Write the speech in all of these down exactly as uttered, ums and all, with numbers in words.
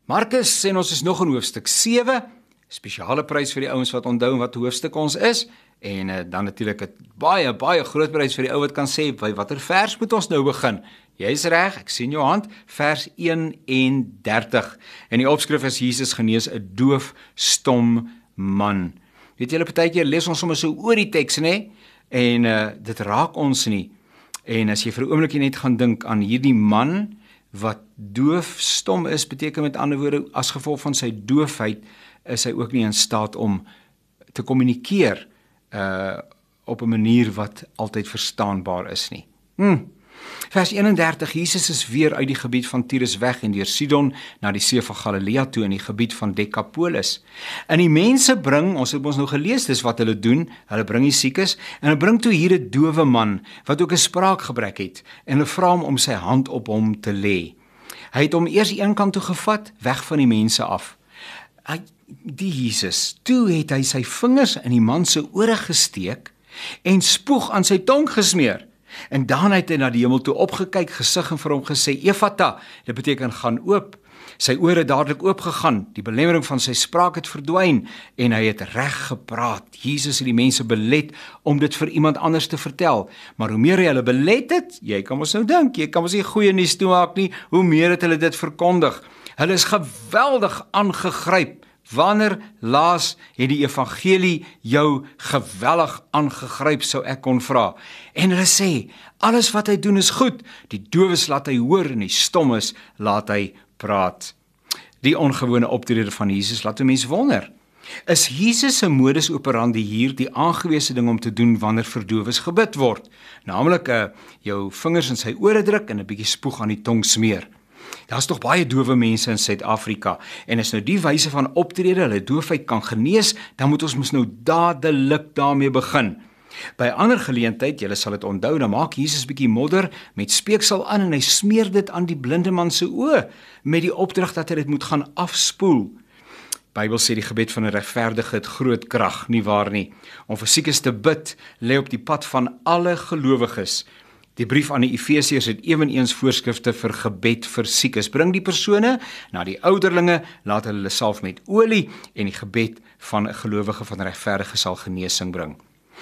Markus sê ons is nog in hoofstuk sewe, spesiale prys vir die ouens wat onthou wat hoofstuk ons is, en uh, dan natuurlik 'n baie, baie groot prys vir die ou wat kan sê, by watter vers moet ons nou begin? Jy's reg, ek sien jou hand, vers een en dertig, en die opskrif is Jesus genees 'n doof, stom man. Weet julle, partykeer lees ons sommer so oor die teks, nê? En uh, dit raak ons nie. En as jy vir 'n oombliekie net gaan dink aan hierdie man wat doof, stom is, beteken met ander woorde, as gevolg van sy doofheid, is hy ook nie in staat om te kommunikeer uh, op 'n manier wat altyd verstaanbaar is nie. Hmm. Vers een en dertig, Jesus is weer uit die gebied van Tyrus weg en deur Sidon na die see van Galilea toe in die gebied van Decapolis. En die mense bring, ons het ons nou gelees, dis wat hulle doen, hulle bring die siekes, en hulle bring toe hier 'n dowe man, wat ook 'n spraakgebrek het, en hulle vra hom om sy hand op hom te lê. Hy het hom eers een kant toe gevat, weg van die mense af. Hy, die Jesus, toe het hy sy vingers in die man se ore gesteek, en spoeg aan sy tong gesmeer. En daarna het hy na die hemel toe opgekyk, gesig en vir hom gesê, Ephata, dit beteken gaan oop. Sy ore het dadelik oopgegaan, die belemmering van sy spraak het verdwyn, en hy het reg gepraat. Jesus het die mense belet om dit vir iemand anders te vertel, maar hoe meer hy hulle belet het, jy kan ons nou dink, jy kan ons nie goeie nuus toemaak nie, hoe meer het hulle dit verkondig. Hulle is geweldig aangegryp. Wanneer laas het die evangelie jou geweldig aangegryp, sou ek kon vra. En hulle sê, alles wat hy doen is goed, die dowes laat hy hoor en die stommes laat hy praat. Die ongewone optrede van Jesus laat 'n mens wonder. Is Jesus se modus operandi hier die aangewese ding om te doen wanneer vir dowes gebid word? Naamlik uh, jou vingers in sy ore druk en 'n bietjie spoeg aan die tong smeer. Daar's tog baie dowe mense in Suid-Afrika, en as nou die wyse van optrede hulle doofheid kan genees, dan moet ons mos nou dadelik daarmee begin. By 'n ander geleentheid, julle sal dit onthou, dan maak Jesus bietjie modder met speeksel aan en hy smeer dit aan die blinde man se oë met die opdrag dat hy dit moet gaan afspoel. Bybel sê die gebed van 'n regverdige het groot krag, nie waar nie? Om vir siekes te bid lê op die pad van alle gelowiges. Die brief aan die Efesiërs het eweneens voorskrifte vir gebed vir siekes. Bring die persone na die ouderlinge, laat hulle salf met olie, en die gebed van 'n gelowige van regverdige sal genesing bring.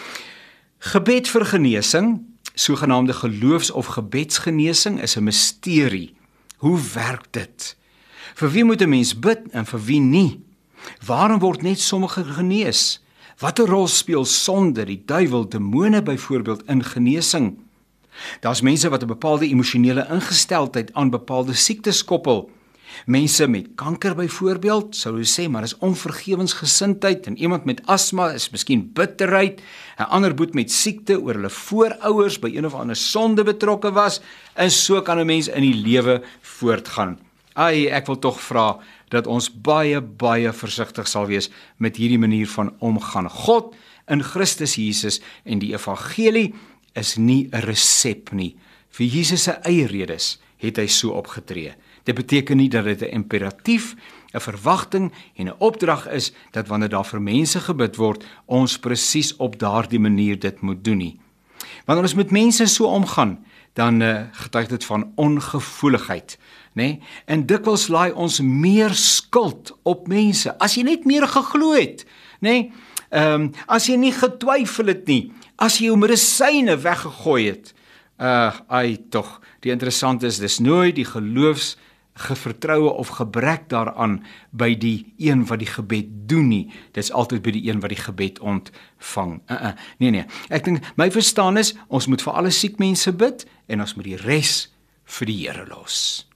Gebed vir genesing, sogenaamde geloofs- of gebedsgenesing, is 'n misterie. Hoe werk dit? Vir wie moet 'n mens bid en vir wie nie? Waarom word net sommige genees? Watter rol speel sonde, die duiwel, demone byvoorbeeld in genesing? Daar's mense wat 'n bepaalde emosionele ingesteldheid aan bepaalde siektes koppel. Mense met kanker byvoorbeeld, sou hulle sê, maar is onvergewensgesindheid, en iemand met asma is miskien bitterheid, 'n ander boet met siekte oor hulle voorouers by een of ander sonde betrokke was, en so kan 'n mens in die lewe voortgaan. Ai, ek wil tog vra dat ons baie, baie versigtig sal wees met hierdie manier van omgaan. God in Christus Jesus en die evangelie is nie 'n resep nie. Vir Jesus se eie redes het hy so opgetree. Dit beteken nie dat dit 'n imperatief, 'n verwagting en 'n opdrag is dat wanneer daar vir mense gebid word, ons presies op daardie manier dit moet doen nie. Wanneer ons met mense so omgaan, dan uh, getuig dit van ongevoeligheid, né? En dikwels laai ons meer skuld op mense. As jy net meer geglo het, né? Ehm um, as jy nie getwyfel het nie, as jy jou medisyne weggegooi het. Uh, ai tog, die interessante is, dis nooit die geloofs gevertroue of gebrek daaraan by die een wat die gebed doen nie. Dis altyd by die een wat die gebed ontvang. Uh -uh. Nee, nee, ek dink, my verstaan is, ons moet vir alle siek mense bid, en ons moet die res vir die Here los.